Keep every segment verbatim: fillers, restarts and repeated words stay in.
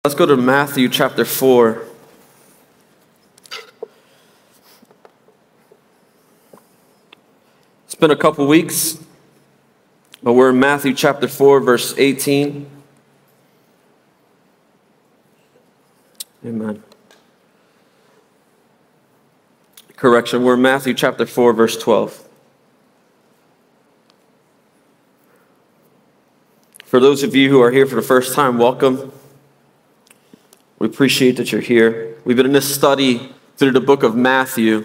Let's go to Matthew chapter four. It's been a couple weeks, but we're in Matthew chapter four, verse eighteen. Amen. Correction, we're in Matthew chapter four, verse twelve. For those of you who are here for the first time, welcome. We appreciate that you're here. We've been in this study through the book of Matthew,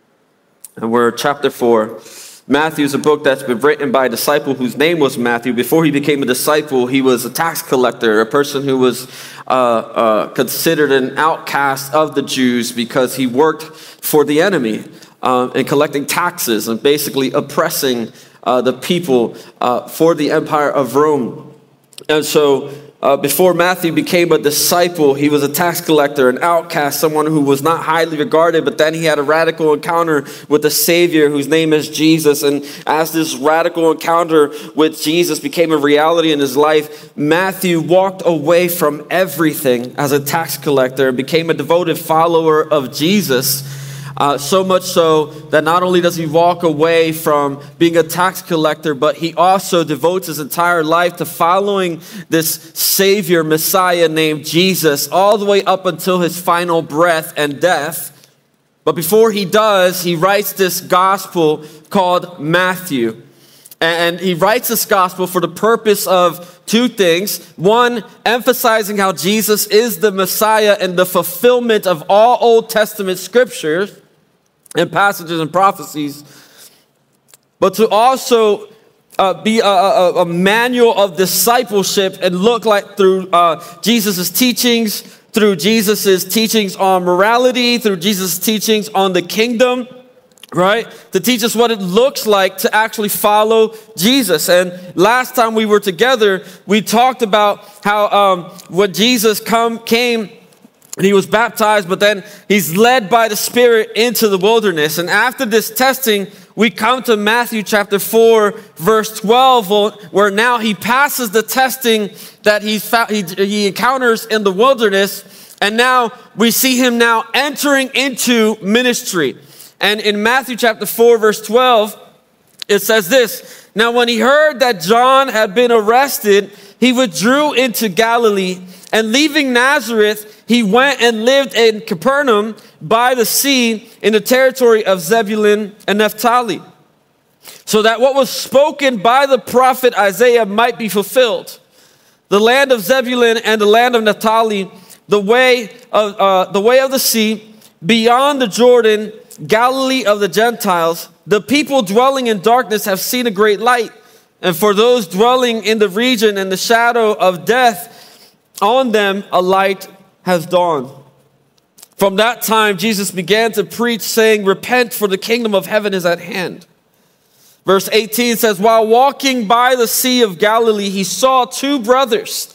and we're chapter four. Matthew is a book that's been written by a disciple whose name was Matthew. Before he became a disciple, he was a tax collector, a person who was uh, uh, considered an outcast of the Jews because he worked for the enemy uh, and collecting taxes and basically oppressing uh, the people uh, for the empire of Rome. And so Uh, before Matthew became a disciple, he was a tax collector, an outcast, someone who was not highly regarded, but then he had a radical encounter with the Savior whose name is Jesus. And as this radical encounter with Jesus became a reality in his life, Matthew walked away from everything as a tax collector and became a devoted follower of Jesus. Uh, so much so that not only does he walk away from being a tax collector, but he also devotes his entire life to following this Savior, Messiah named Jesus, all the way up until his final breath and death. But before he does, he writes this gospel called Matthew. And he writes this gospel for the purpose of two things. One, emphasizing how Jesus is the Messiah and the fulfillment of all Old Testament scriptures and passages and prophecies. But to also uh, be a, a, a manual of discipleship and look like through uh, Jesus' teachings, through Jesus' teachings on morality, through Jesus' teachings on the kingdom, right? To teach us what it looks like to actually follow Jesus. And last time we were together, we talked about how um, when Jesus come came, and he was baptized, but then he's led by the Spirit into the wilderness. And after this testing, we come to Matthew chapter four, verse twelve, where now he passes the testing that he, found, he, he encounters in the wilderness. And now we see him now entering into ministry. And in Matthew chapter four, verse twelve, it says this: "Now when he heard that John had been arrested, he withdrew into Galilee, and leaving Nazareth, he went and lived in Capernaum by the sea in the territory of Zebulun and Naphtali, so that what was spoken by the prophet Isaiah might be fulfilled. The land of Zebulun and the land of Naphtali, the way of uh, the way of the sea, beyond the Jordan, Galilee of the Gentiles. The people dwelling in darkness have seen a great light, and for those dwelling in the region and the shadow of death, on them a light has dawned. From that time, Jesus began to preach, saying, 'Repent, for the kingdom of heaven is at hand.'" Verse eighteen says, "While walking by the Sea of Galilee, he saw two brothers,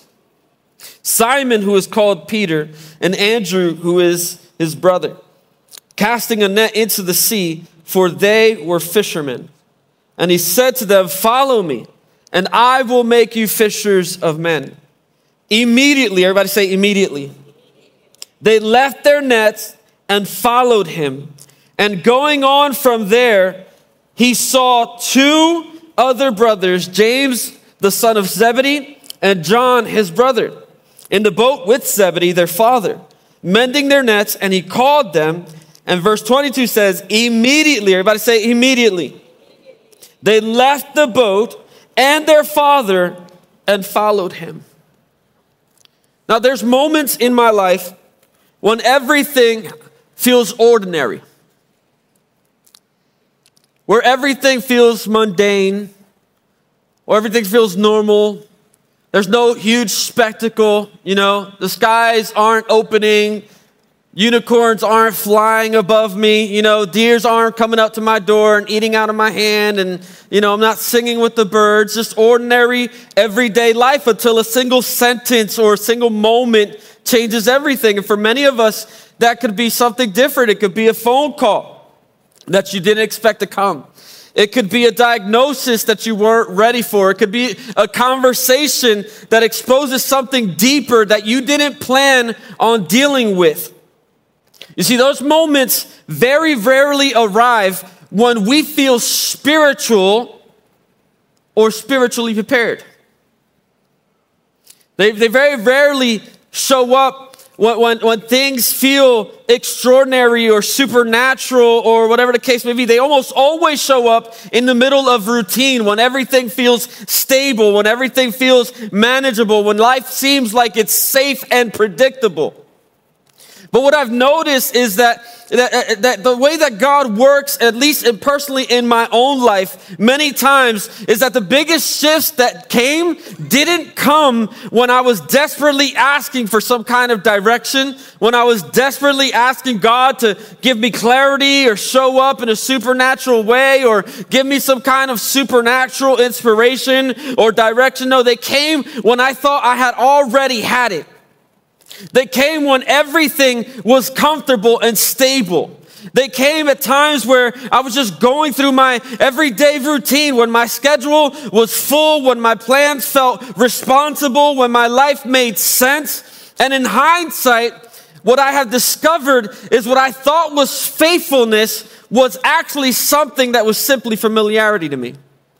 Simon, who is called Peter, and Andrew, who is his brother, casting a net into the sea, for they were fishermen. And he said to them, 'Follow me, and I will make you fishers of men.' Immediately," everybody say immediately, "they left their nets and followed him. And going on from there, he saw two other brothers, James, the son of Zebedee, and John, his brother, in the boat with Zebedee, their father, mending their nets, and he called them." And verse twenty-two says, immediately, everybody say immediately, "they left the boat and their father and followed him." Now, there's moments in my life when everything feels ordinary, where everything feels mundane, or everything feels normal. There's no huge spectacle, you know, the skies aren't opening, unicorns aren't flying above me, you know, deers aren't coming up to my door and eating out of my hand, and, you know, I'm not singing with the birds, just ordinary, everyday life until a single sentence or a single moment changes everything. And for many of us, that could be something different. It could be a phone call that you didn't expect to come. It could be a diagnosis that you weren't ready for. It could be a conversation that exposes something deeper that you didn't plan on dealing with. You see, those moments very rarely arrive when we feel spiritual or spiritually prepared. They, they very rarely show up When, when, when things feel extraordinary or supernatural or whatever the case may be. They almost always show up in the middle of routine, when everything feels stable, when everything feels manageable, when life seems like it's safe and predictable. But what I've noticed is that, that, that the way that God works, at least in personally in my own life, many times, is that the biggest shifts that came didn't come when I was desperately asking for some kind of direction, when I was desperately asking God to give me clarity or show up in a supernatural way or give me some kind of supernatural inspiration or direction. No, they came when I thought I had already had it. They came when everything was comfortable and stable. They came at times where I was just going through my everyday routine, when my schedule was full, when my plans felt responsible, when my life made sense. And in hindsight, what I have discovered is what I thought was faithfulness was actually something that was simply familiarity to me.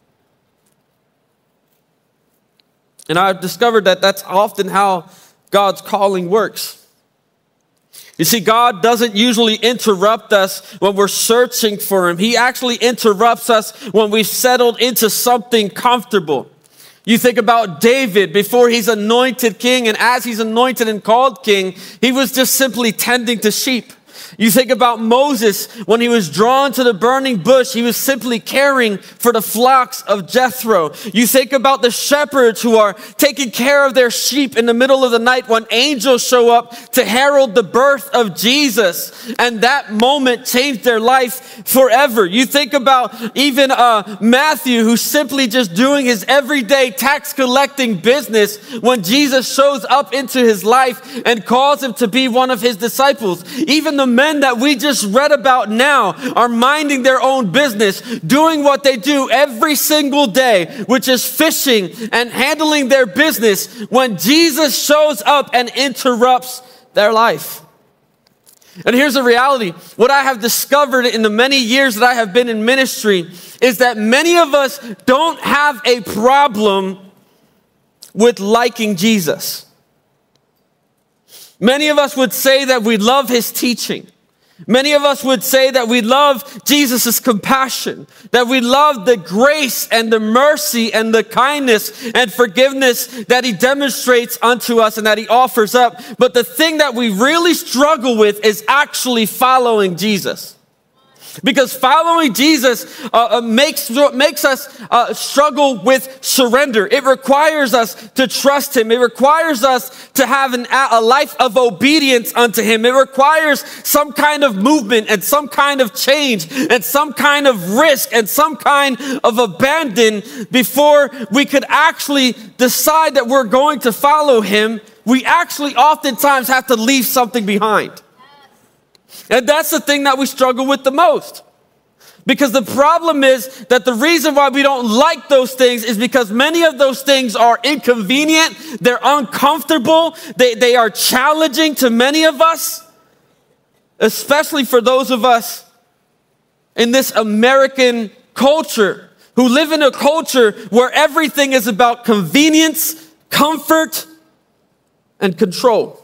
And I've discovered that that's often how God's calling works. You see, God doesn't usually interrupt us when we're searching for Him. He actually interrupts us when we've settled into something comfortable. You think about David before he's anointed king, and as he's anointed and called king, he was just simply tending to sheep. You think about Moses when he was drawn to the burning bush, he was simply caring for the flocks of Jethro. You think about the shepherds who are taking care of their sheep in the middle of the night when angels show up to herald the birth of Jesus. And that moment changed their life forever. You think about even uh, Matthew, who's simply just doing his everyday tax collecting business when Jesus shows up into his life and calls him to be one of his disciples. Even the men that we just read about now are minding their own business, doing what they do every single day, which is fishing and handling their business, when Jesus shows up and interrupts their life. And here's the reality. What I have discovered in the many years that I have been in ministry is that many of us don't have a problem with liking Jesus. Many of us would say that we love His teaching. Many of us would say that we love Jesus' compassion, that we love the grace and the mercy and the kindness and forgiveness that He demonstrates unto us and that He offers up. But the thing that we really struggle with is actually following Jesus. Because following Jesus uh, makes, makes us uh, struggle with surrender. It requires us to trust Him. It requires us to have an, a life of obedience unto Him. It requires some kind of movement and some kind of change and some kind of risk and some kind of abandon before we could actually decide that we're going to follow Him. We actually oftentimes have to leave something behind. And that's the thing that we struggle with the most. Because the problem is that the reason why we don't like those things is because many of those things are inconvenient, they're uncomfortable, they, they are challenging to many of us, especially for those of us in this American culture who live in a culture where everything is about convenience, comfort, and control.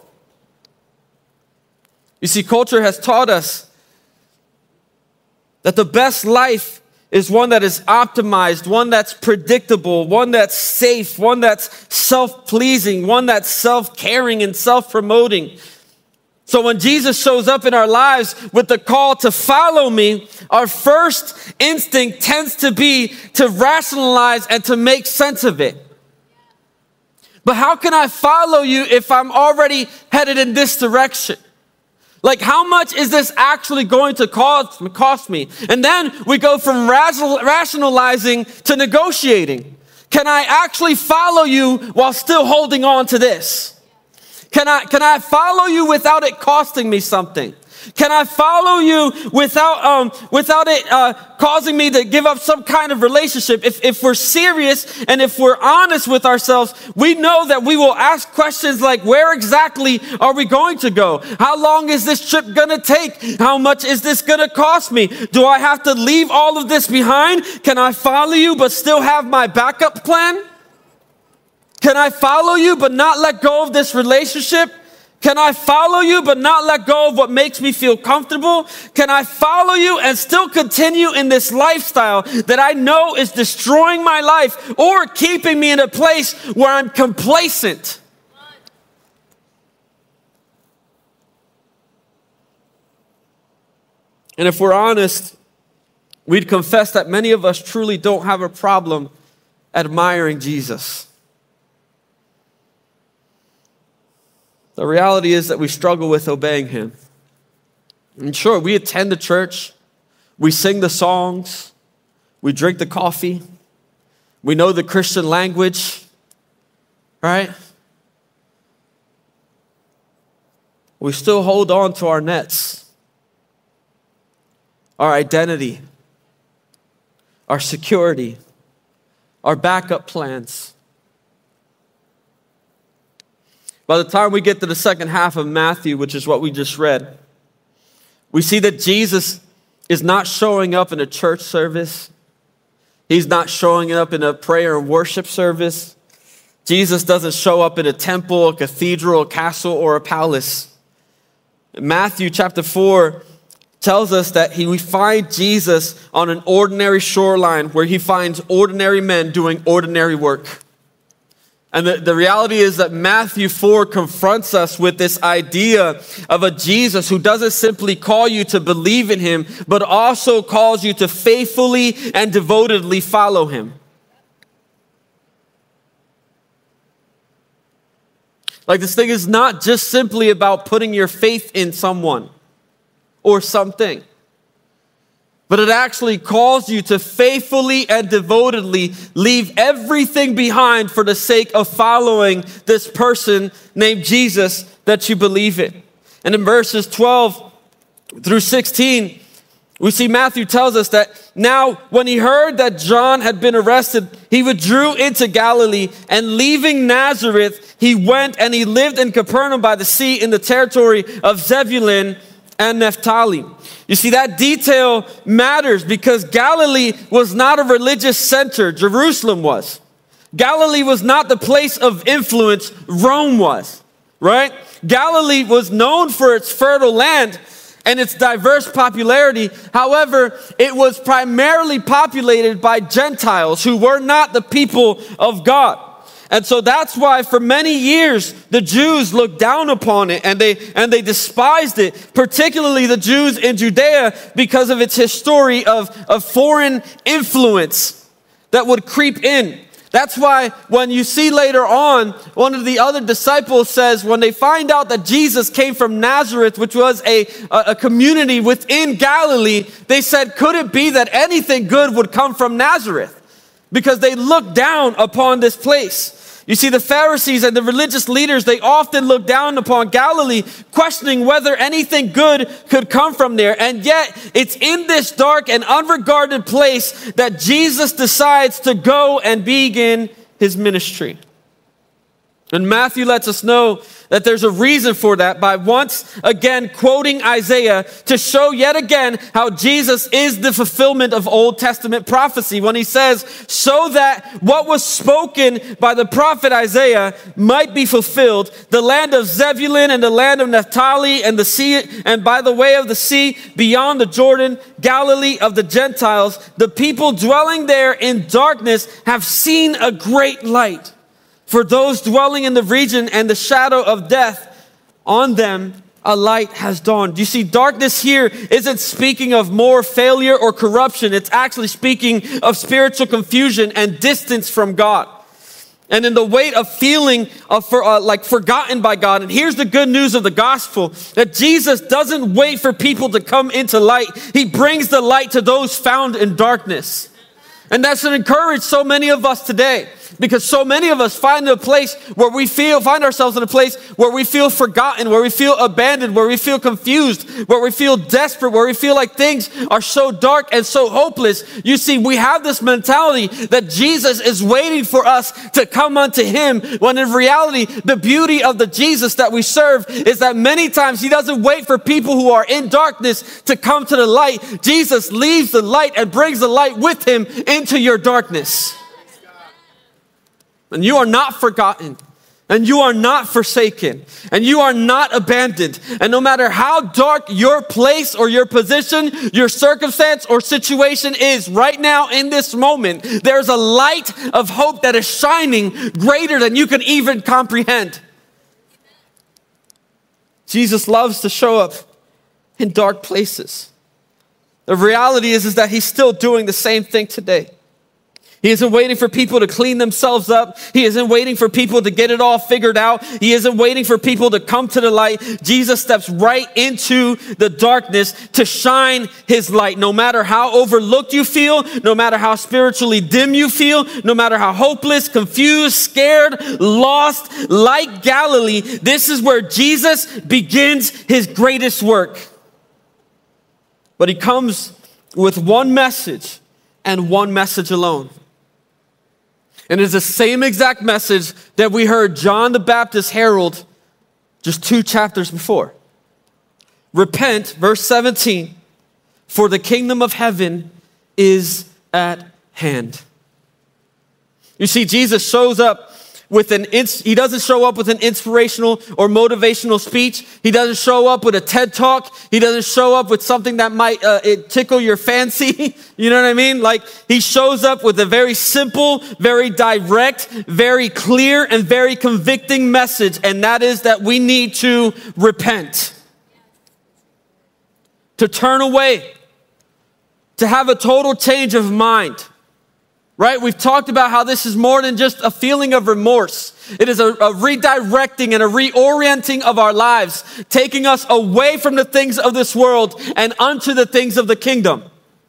You see, culture has taught us that the best life is one that is optimized, one that's predictable, one that's safe, one that's self-pleasing, one that's self-caring and self-promoting. So when Jesus shows up in our lives with the call to follow me, our first instinct tends to be to rationalize and to make sense of it. But how can I follow you if I'm already headed in this direction? Like, how much is this actually going to cost, cost me? And then we go from rationalizing to negotiating. Can I actually follow you while still holding on to this? Can I, can I follow you without it costing me something? Can I follow you without um, without it uh, causing me to give up some kind of relationship? If, if we're serious and if we're honest with ourselves, we know that we will ask questions like, where exactly are we going to go? How long is this trip going to take? How much is this going to cost me? Do I have to leave all of this behind? Can I follow you but still have my backup plan? Can I follow you but not let go of this relationship? Can I follow you but not let go of what makes me feel comfortable? Can I follow you and still continue in this lifestyle that I know is destroying my life or keeping me in a place where I'm complacent? And if we're honest, we'd confess that many of us truly don't have a problem admiring Jesus. The reality is that we struggle with obeying him. And sure, we attend the church, we sing the songs, we drink the coffee, we know the Christian language, right? We still hold on to our nets, our identity, our security, our backup plans. By the time we get to the second half of Matthew, which is what we just read, we see that Jesus is not showing up in a church service. He's not showing up in a prayer and worship service. Jesus doesn't show up in a temple, a cathedral, a castle, or a palace. Matthew chapter four tells us that he, we find Jesus on an ordinary shoreline where he finds ordinary men doing ordinary work. And the, the reality is that Matthew four confronts us with this idea of a Jesus who doesn't simply call you to believe in him, but also calls you to faithfully and devotedly follow him. Like, this thing is not just simply about putting your faith in someone or something, but it actually calls you to faithfully and devotedly leave everything behind for the sake of following this person named Jesus that you believe in. And in verses twelve through sixteen, we see Matthew tells us that now when he heard that John had been arrested, he withdrew into Galilee, and leaving Nazareth, he went and he lived in Capernaum by the sea in the territory of Zebulun and Naphtali. You see, that detail matters because Galilee was not a religious center. Jerusalem was. Galilee was not the place of influence. Rome was, right? Galilee was known for its fertile land and its diverse popularity. However, it was primarily populated by Gentiles who were not the people of God. And so that's why for many years, the Jews looked down upon it and they and they despised it, particularly the Jews in Judea, because of its history of, of foreign influence that would creep in. That's why when you see later on, one of the other disciples says, when they find out that Jesus came from Nazareth, which was a, a community within Galilee, they said, could it be that anything good would come from Nazareth? Because they looked down upon this place. You see, the Pharisees and the religious leaders, they often looked down upon Galilee, questioning whether anything good could come from there. And yet, it's in this dark and unregarded place that Jesus decides to go and begin his ministry. And Matthew lets us know that there's a reason for that by once again quoting Isaiah to show yet again how Jesus is the fulfillment of Old Testament prophecy when he says, so that what was spoken by the prophet Isaiah might be fulfilled, the land of Zebulun and the land of Naphtali and the sea, and by the way of the sea beyond the Jordan, Galilee of the Gentiles, the people dwelling there in darkness have seen a great light. For those dwelling in the region and the shadow of death, on them a light has dawned. You see, darkness here isn't speaking of more failure or corruption. It's actually speaking of spiritual confusion and distance from God. And in the weight of feeling of for, uh, like forgotten by God. And here's the good news of the gospel, that Jesus doesn't wait for people to come into light. He brings the light to those found in darkness. And that should encourage so many of us today. Because so many of us find a place where we feel, find ourselves in a place where we feel forgotten, where we feel abandoned, where we feel confused, where we feel desperate, where we feel like things are so dark and so hopeless. You see, we have this mentality that Jesus is waiting for us to come unto him, when in reality, the beauty of the Jesus that we serve is that many times he doesn't wait for people who are in darkness to come to the light. Jesus leaves the light and brings the light with him into your darkness. And you are not forgotten. And you are not forsaken. And you are not abandoned. And no matter how dark your place or your position, your circumstance or situation is right now in this moment, there's a light of hope that is shining greater than you can even comprehend. Jesus loves to show up in dark places. The reality is, is that he's still doing the same thing today. He isn't waiting for people to clean themselves up. He isn't waiting for people to get it all figured out. He isn't waiting for people to come to the light. Jesus steps right into the darkness to shine his light. No matter how overlooked you feel, no matter how spiritually dim you feel, no matter how hopeless, confused, scared, lost, like Galilee, this is where Jesus begins his greatest work. But he comes with one message and one message alone. And it's the same exact message that we heard John the Baptist herald just two chapters before. Repent, verse seventeen, for the kingdom of heaven is at hand. You see, Jesus shows up with an, ins- he doesn't show up with an inspirational or motivational speech. He doesn't show up with a TED talk. He doesn't show up with something that might uh, it tickle your fancy. You know what I mean? Like, he shows up with a very simple, very direct, very clear, and very convicting message. And that is that we need to repent. To turn away. To have a total change of mind. Right? We've talked about how this is more than just a feeling of remorse. It is a, a redirecting and a reorienting of our lives, taking us away from the things of this world and unto the things of the kingdom.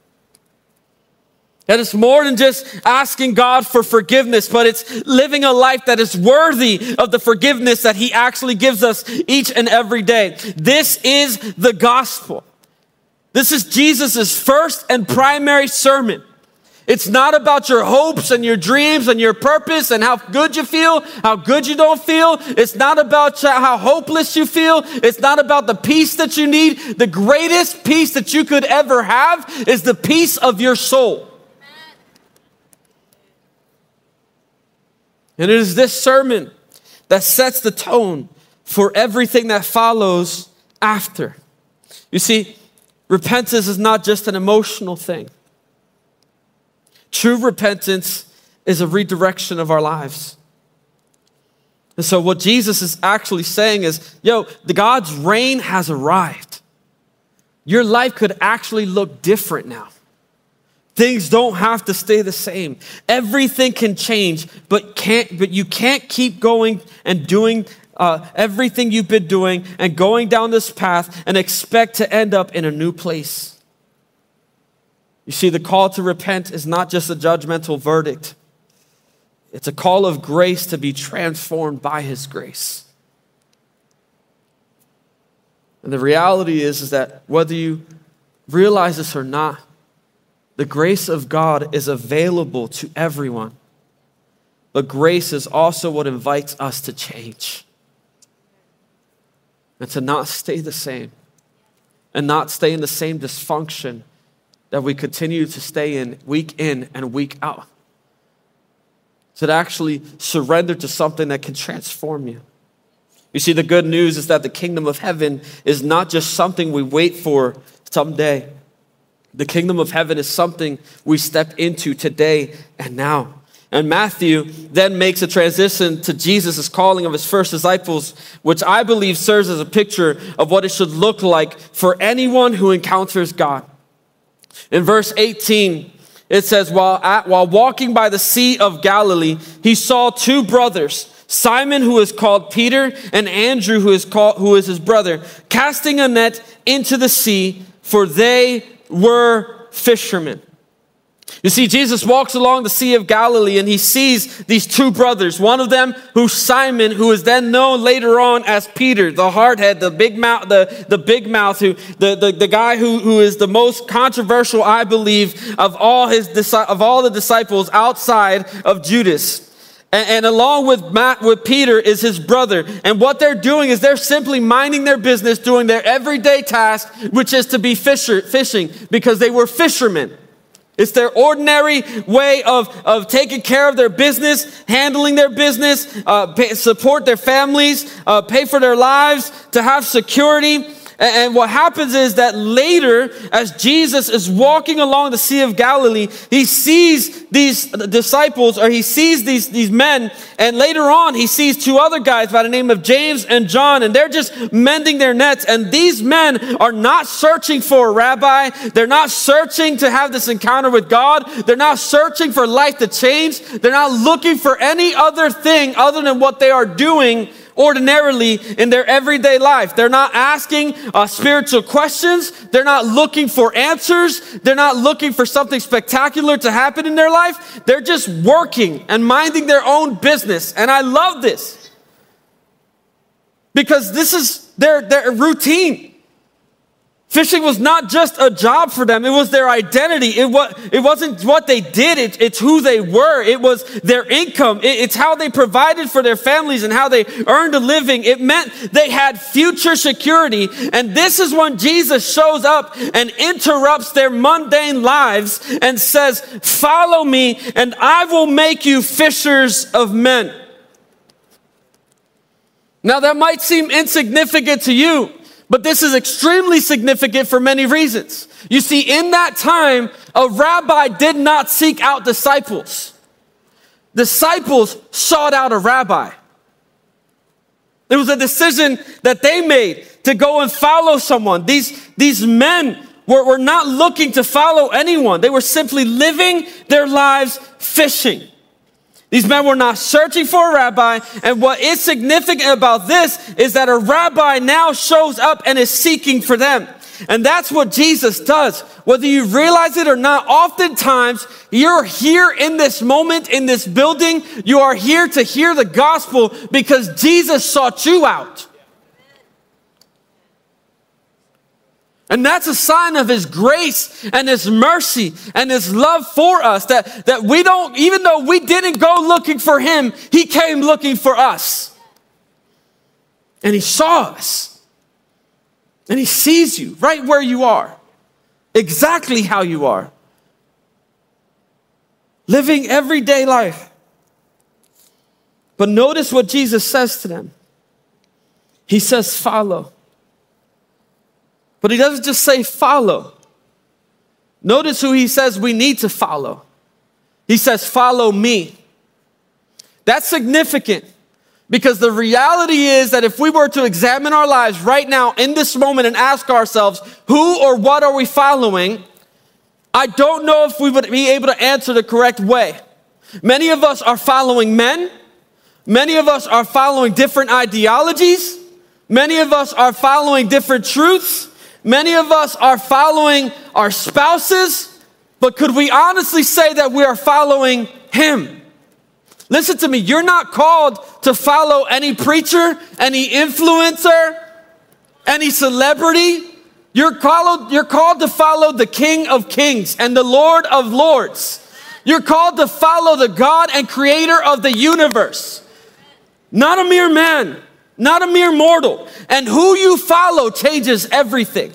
That it's more than just asking God for forgiveness, but it's living a life that is worthy of the forgiveness that he actually gives us each and every day. This is the gospel. This is Jesus's first and primary sermon. It's not about your hopes and your dreams and your purpose and how good you feel, how good you don't feel. It's not about how hopeless you feel. It's not about the peace that you need. The greatest peace that you could ever have is the peace of your soul. And it is this sermon that sets the tone for everything that follows after. You see, repentance is not just an emotional thing. True repentance is a redirection of our lives. And so what Jesus is actually saying is, yo, the God's reign has arrived. Your life could actually look different now. Things don't have to stay the same. Everything can change, but can't. But you can't keep going and doing uh, everything you've been doing and going down this path and expect to end up in a new place. You see, the call to repent is not just a judgmental verdict. It's a call of grace to be transformed by his grace. And the reality is, is that whether you realize this or not, the grace of God is available to everyone. But grace is also what invites us to change. And to not stay the same. And not stay in the same dysfunction that we continue to stay in week in and week out. To actually surrender to something that can transform you. You see, the good news is that the kingdom of heaven is not just something we wait for someday. The kingdom of heaven is something we step into today and now. And Matthew then makes a transition to Jesus' calling of his first disciples, which I believe serves as a picture of what it should look like for anyone who encounters God. In verse eighteen, it says, while, at, while walking by the Sea of Galilee, he saw two brothers, Simon, who is called Peter, and Andrew, who is called, who is his brother, casting a net into the sea, for they were fishermen. You see, Jesus walks along the Sea of Galilee and he sees these two brothers. One of them who's Simon, who is then known later on as Peter, the hardhead, the big mouth, the, the big mouth, who the, the, the guy who, who is the most controversial, I believe, of all his of all the disciples outside of Judas. And, and along with Matt, with Peter is his brother. And what they're doing is they're simply minding their business, doing their everyday task, which is to be fisher, fishing, because they were fishermen. It's their ordinary way of, of taking care of their business, handling their business, uh, pay, support their families, uh, pay for their lives, to have security. And, and what happens is that later, as Jesus is walking along the Sea of Galilee, he sees these disciples, or he sees these, these men, and later on he sees two other guys by the name of James and John, and they're just mending their nets. And these men are not searching for a rabbi. They're not searching to have this encounter with God. They're not searching for life to change. They're not looking for any other thing other than what they are doing ordinarily in their everyday life. They're not asking uh, spiritual questions. They're not looking for answers. They're not looking for something spectacular to happen in their life. They're just working and minding their own business. And I love this because this is their, their routine. Fishing was not just a job for them. It was their identity. It, was, it wasn't what they did. It, it's who they were. It was their income. It, it's how they provided for their families and how they earned a living. It meant they had future security. And this is when Jesus shows up and interrupts their mundane lives and says, "Follow me and I will make you fishers of men." Now that might seem insignificant to you, but this is extremely significant for many reasons. You see, in that time, a rabbi did not seek out disciples. Disciples sought out a rabbi. It was a decision that they made to go and follow someone. These, these men were, were not looking to follow anyone. They were simply living their lives fishing. These men were not searching for a rabbi, and what is significant about this is that a rabbi now shows up and is seeking for them. And that's what Jesus does. Whether you realize it or not, oftentimes you're here in this moment, in this building, you are here to hear the gospel because Jesus sought you out. And that's a sign of his grace and his mercy and his love for us, that, that we don't, even though we didn't go looking for him, he came looking for us. And he saw us. And he sees you right where you are, exactly how you are, living everyday life. But notice what Jesus says to them. He says, "Follow." But he doesn't just say follow. Notice who he says we need to follow. He says, "Follow me." That's significant because the reality is that if we were to examine our lives right now in this moment and ask ourselves, who or what are we following? I don't know if we would be able to answer the correct way. Many of us are following men. Many of us are following different ideologies. Many of us are following different truths. Many of us are following our spouses, but could we honestly say that we are following him? Listen to me, you're not called to follow any preacher, any influencer, any celebrity. You're called, you're called to follow the King of Kings and the Lord of Lords. You're called to follow the God and creator of the universe. Not a mere man. Not a mere mortal. And who you follow changes everything.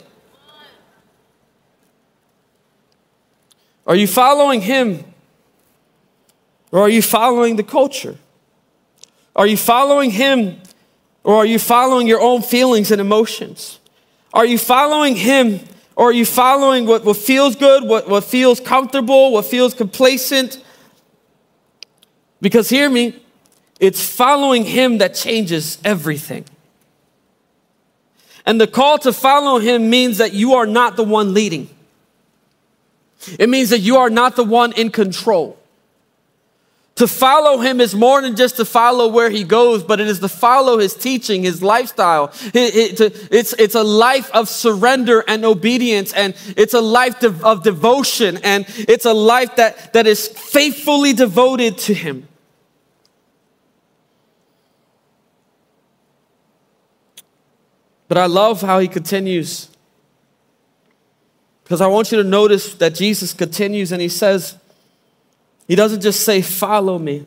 Are you following him? Or are you following the culture? Are you following him? Or are you following your own feelings and emotions? Are you following him? Or are you following what, what feels good, what, what feels comfortable, what feels complacent? Because hear me, it's following him that changes everything. And the call to follow him means that you are not the one leading. It means that you are not the one in control. To follow him is more than just to follow where he goes, but it is to follow his teaching, his lifestyle. It, it, it's, it's a life of surrender and obedience, and it's a life de- of devotion, and it's a life that, that is faithfully devoted to him. But I love how he continues, because I want you to notice that Jesus continues and he says, he doesn't just say, follow me.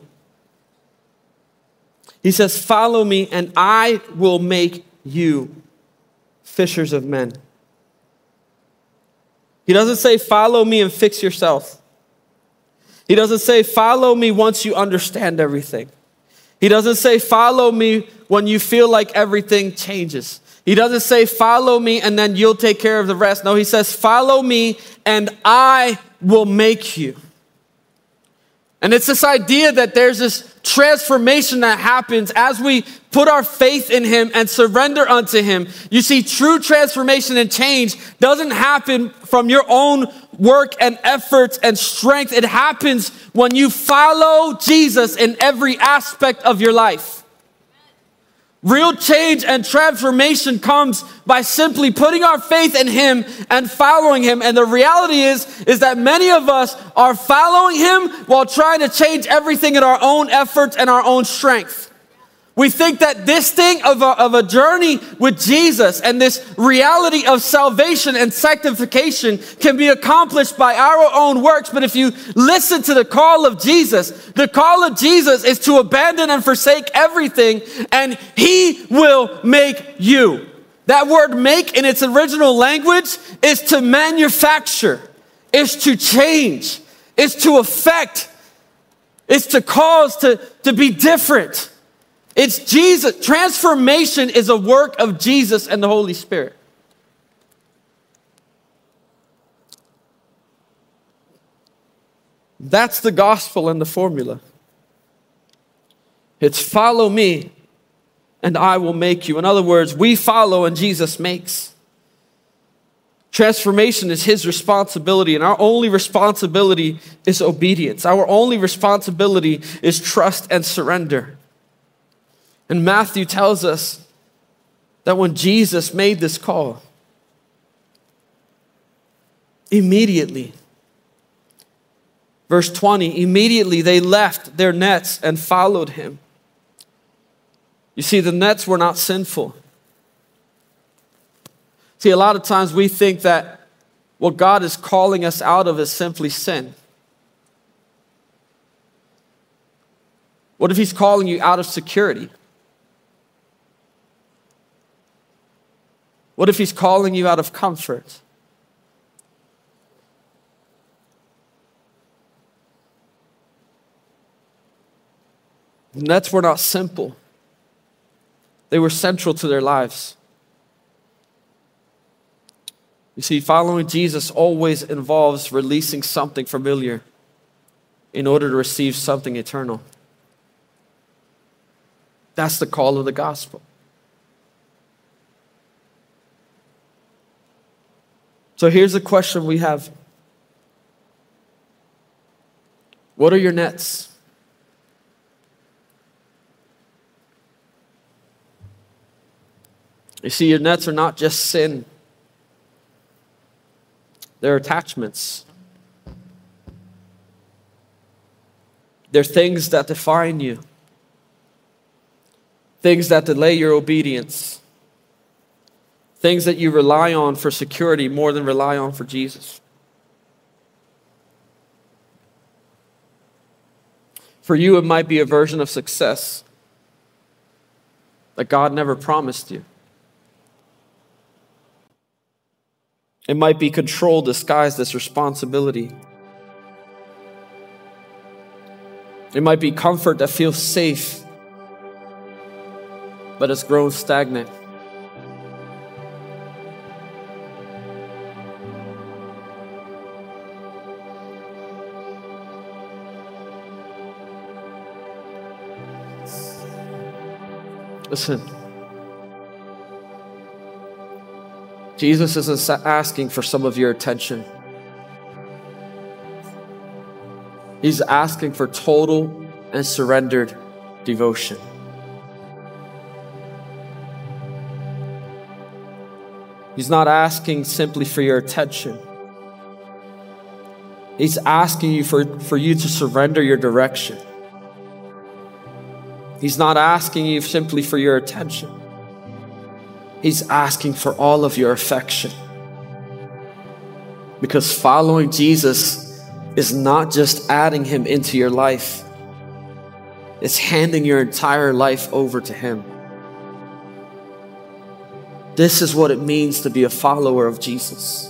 He says, follow me and I will make you fishers of men. He doesn't say, follow me and fix yourself. He doesn't say, follow me once you understand everything. He doesn't say, follow me when you feel like everything changes. He doesn't say, follow me and then you'll take care of the rest. No, he says, follow me and I will make you. And it's this idea that there's this transformation that happens as we put our faith in him and surrender unto him. You see, true transformation and change doesn't happen from your own work and efforts and strength. It happens when you follow Jesus in every aspect of your life. Real change and transformation comes by simply putting our faith in him and following him. And the reality is, is that many of us are following him while trying to change everything in our own efforts and our own strength. We think that this thing of a, of a journey with Jesus and this reality of salvation and sanctification can be accomplished by our own works. But if you listen to the call of Jesus, the call of Jesus is to abandon and forsake everything, and he will make you. That word make in its original language is to manufacture, is to change, is to affect, is to cause to, to be different. It's Jesus. Transformation is a work of Jesus and the Holy Spirit. That's the gospel and the formula. It's follow me and I will make you. In other words, we follow and Jesus makes. Transformation is his responsibility, and our only responsibility is obedience. Our only responsibility is trust and surrender. And Matthew tells us that when Jesus made this call, immediately, verse twenty, immediately they left their nets and followed him. You see, the nets were not sinful. See, a lot of times we think that what God is calling us out of is simply sin. What if he's calling you out of security? What if he's calling you out of comfort? The nets were not simple. They were central to their lives. You see, following Jesus always involves releasing something familiar in order to receive something eternal. That's the call of the gospel. So here's the question we have. What are your nets? You see, your nets are not just sin. They're attachments. They're things that define you. Things that delay your obedience. Things that you rely on for security more than rely on for Jesus. For you, it might be a version of success that God never promised you. It might be control disguised as responsibility. It might be comfort that feels safe, but it's grown stagnant. Listen, Jesus isn't asking for some of your attention. He's asking for total and surrendered devotion. He's not asking simply for your attention. He's asking you for, for you to surrender your direction. He's not asking you simply for your attention. He's asking for all of your affection. Because following Jesus is not just adding him into your life. It's handing your entire life over to him. This is what it means to be a follower of Jesus.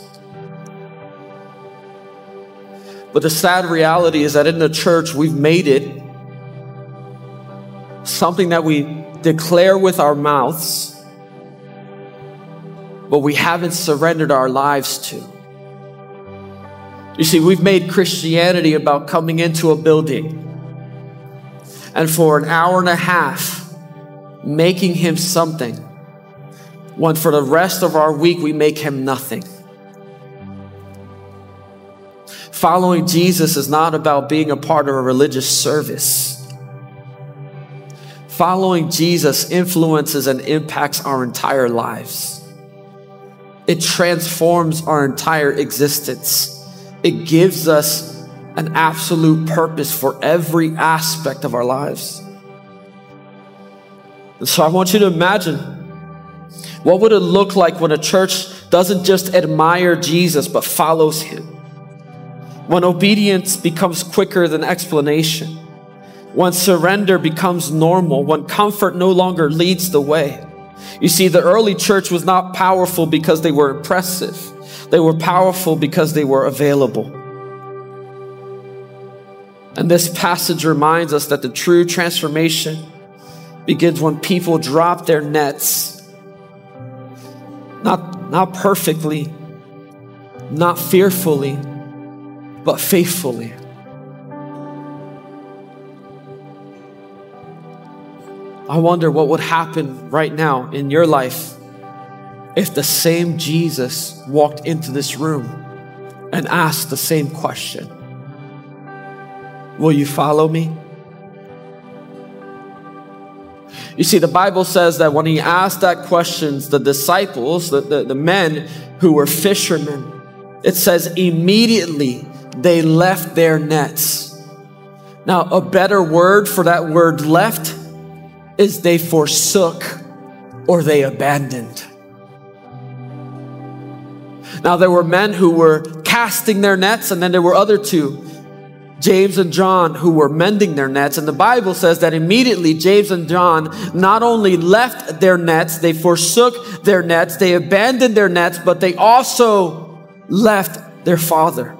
But the sad reality is that in the church, we've made it something that we declare with our mouths, but we haven't surrendered our lives to. You see, we've made Christianity about coming into a building and for an hour and a half making him something, when for the rest of our week we make him nothing. Following Jesus is not about being a part of a religious service. Following Jesus influences and impacts our entire lives. It transforms our entire existence. It gives us an absolute purpose for every aspect of our lives. And so I want you to imagine, what would it look like when a church doesn't just admire Jesus, but follows him? When obedience becomes quicker than explanation. When surrender becomes normal. When comfort no longer leads the way. You see, the early church was not powerful because they were impressive. They were powerful because they were available. And this passage reminds us that the true transformation begins when people drop their nets. Not, not perfectly, not fearfully, but faithfully. I wonder what would happen right now in your life if the same Jesus walked into this room and asked the same question. Will you follow me? You see, the Bible says that when he asked that question, the disciples, the, the, the men who were fishermen, it says immediately they left their nets. Now, a better word for that word left is they forsook or they abandoned. Now, there were men who were casting their nets, and then there were other two, James and John, who were mending their nets. And the Bible says that immediately James and John not only left their nets, they forsook their nets, they abandoned their nets, but they also left their father.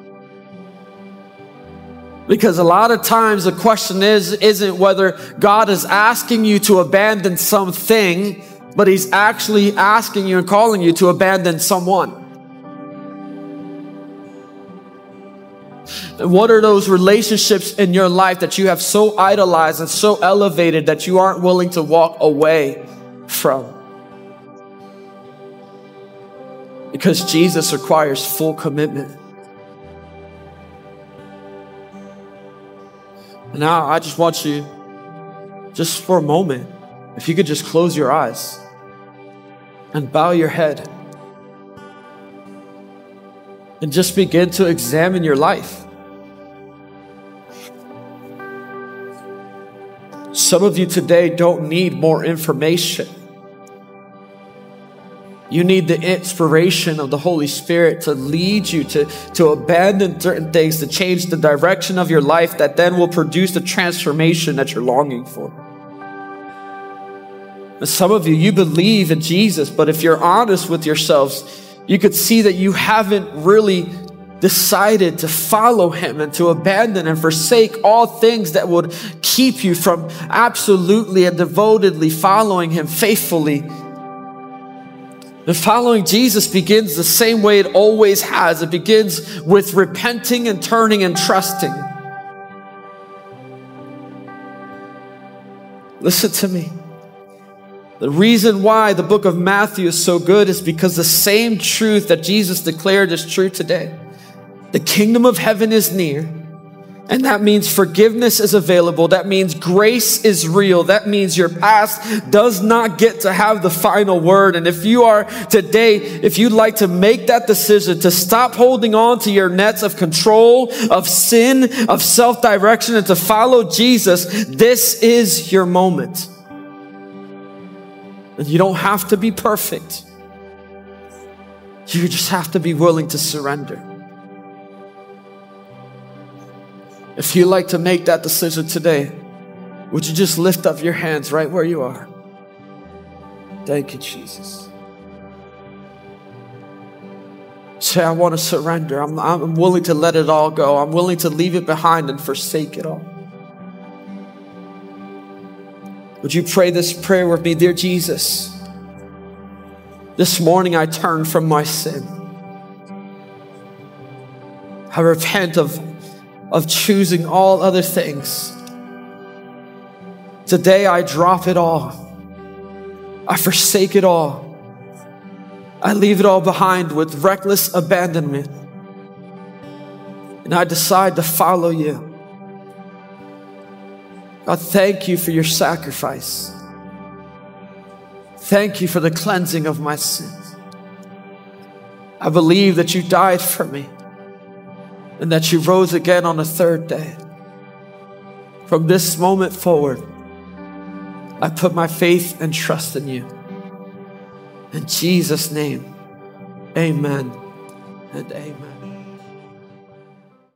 Because a lot of times the question is, isn't whether God is asking you to abandon something, but he's actually asking you and calling you to abandon someone. And what are those relationships in your life that you have so idolized and so elevated that you aren't willing to walk away from? Because Jesus requires full commitment. And now I just want you, just for a moment, if you could just close your eyes and bow your head and just begin to examine your life. Some of you today don't need more information. You need the inspiration of the Holy Spirit to lead you to, to abandon certain things, to change the direction of your life that then will produce the transformation that you're longing for. And some of you, you believe in Jesus, but if you're honest with yourselves, you could see that you haven't really decided to follow him and to abandon and forsake all things that would keep you from absolutely and devotedly following him faithfully. And following Jesus begins the same way it always has. It begins with repenting and turning and trusting. Listen to me. The reason why the book of Matthew is so good is because the same truth that Jesus declared is true today. The kingdom of heaven is near. And that means forgiveness is available. That means grace is real. That means your past does not get to have the final word. And if you are today, if you'd like to make that decision to stop holding on to your nets of control, of sin, of self-direction, and to follow Jesus, this is your moment. And you don't have to be perfect. You just have to be willing to surrender. If you'd like to make that decision today, would you just lift up your hands right where you are? Thank you, Jesus. Say, I want to surrender. I'm, I'm willing to let it all go. I'm willing to leave it behind and forsake it all. Would you pray this prayer with me? Dear Jesus, this morning I turn from my sin. I repent of of choosing all other things. Today I drop it all. I forsake it all. I leave it all behind with reckless abandonment. And I decide to follow you. God, thank you for your sacrifice. Thank you for the cleansing of my sins. I believe that you died for me, and that you rose again on the third day. From this moment forward, I put my faith and trust in you. In Jesus' name, amen and amen.